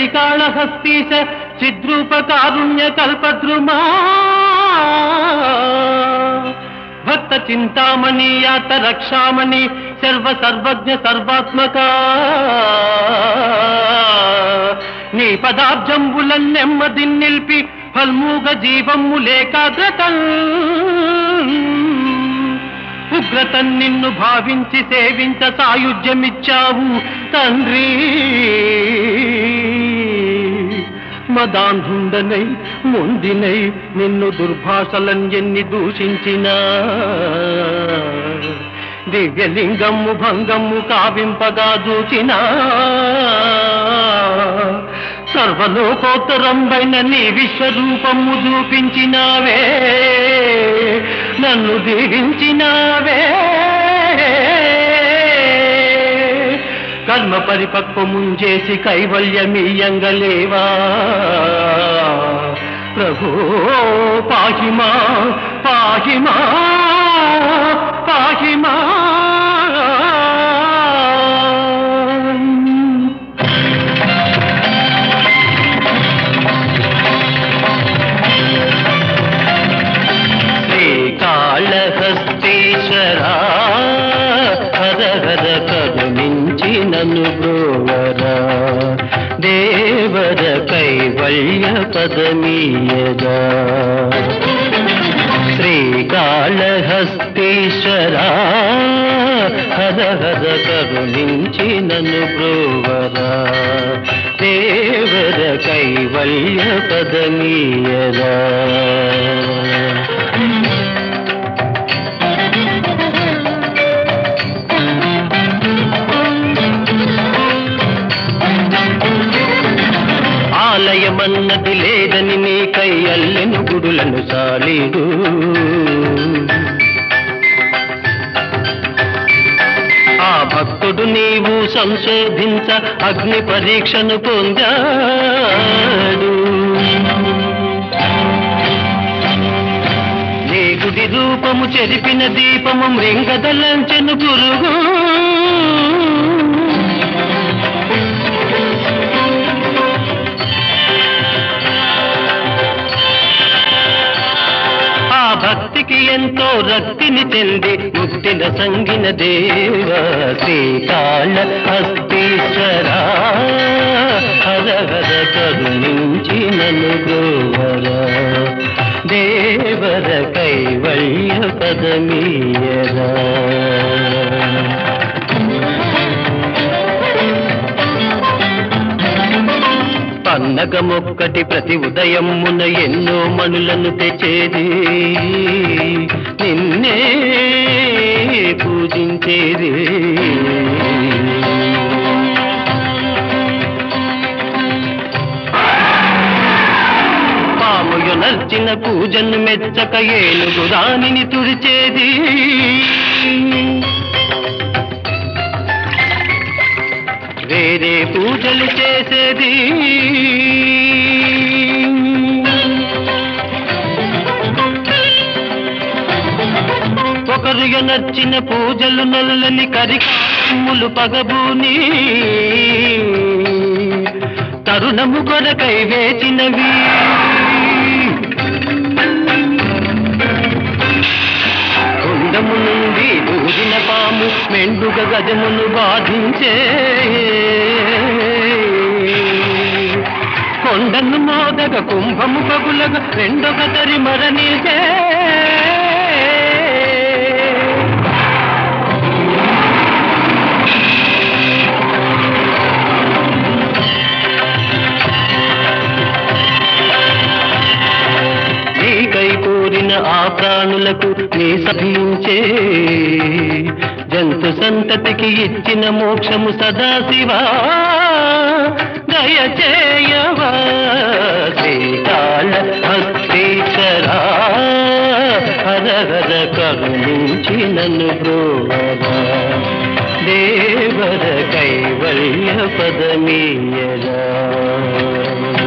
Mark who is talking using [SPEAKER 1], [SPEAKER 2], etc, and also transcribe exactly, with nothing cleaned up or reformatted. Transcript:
[SPEAKER 1] శ్రీకాళహస్తీశ చిద్రూప కారుణ్య కల్పద్రుమా భక్త Chintamani యాత Rakshamani సర్వ సర్వజ్ఞ సర్వాత్మక నీ పదాబ్జంబులన్ నెమ్మది నిల్పి ఫల్మూగ జీవమ్ములేకాగ్రత ఉగ్రత నిన్ను భావించి సేవించ సాయుధ్యమిచ్చావు తండ్రి మదాంధుండనై మొండినై నిన్ను దుర్భాషలన్ ఎన్ని దూషించినా దివ్యలింగము భంగము కావింపగా చూచినా సర్వలోకోత్తరంబైన నీ విశ్వరూపము చూపించినావే నన్ను దీవించినావే కర్మ పరిపక్వముంచేసి కైవల్యమీయంగలేవా ప్రభో పాహిమా పాహిమా పాహిమా శ్రీకాళహస్తీశ్వరా హర హర కరుణించి నన్ను బ్రోవరా దేవర కైవల్య పదమీయగా శ్రీకాళహస్తీశ్వరా హర హర కరుణించి నన్ను బ్రోవరా దేవర కైవల్య పదమీయగా ఆలయమన్నది లేదని నీకై అల్లెను గుడులను సాలీడు ఆ భక్తుడు నీవు సంశోధించ అగ్ని పరీక్షను పొందాడు నీ గుడి రూపము చెరిపిన దీపము మృంగదలంచెను పురుగు భక్తికి ఎంతో రక్తిని చెంది ముక్తిన సంగిన దేవ శ్రీకాళహస్తీశ్వరా హర హర కరుణించి నన్ను గోవరా దేవర కైవల్య పదమీయరా పన్నగమొక్కటి ప్రతి ఉదయమున ఎన్నో మణులను తెచ్చేది నిన్నే పూజించేది పాముయు నర్చిన పూజను మెచ్చక ఏనుగు దానిని తుడిచేది వేరే పూజలు చేసేది ఒకరు నచ్చిన పూజలు నల్లని కరికాములు పగబూని తరుణము కొరకై వేచినవి కుండము నుండి దూరిన పాము మెండుగ గజమును బాధించే కొండను మోదగ కుంభము పగులగ రెండొక తరి మరణించే నీకై కోరిన ఆ ప్రాణులకు నీ సభించే జంతు సంతతికి ఇచ్చిన మోక్షము సదాశివా దయచేయవా శ్రీకాళహస్తీశ్వరా హర హర కరుణించి నన్ను బ్రోవరా దేవర కైవల్య పదమీయరా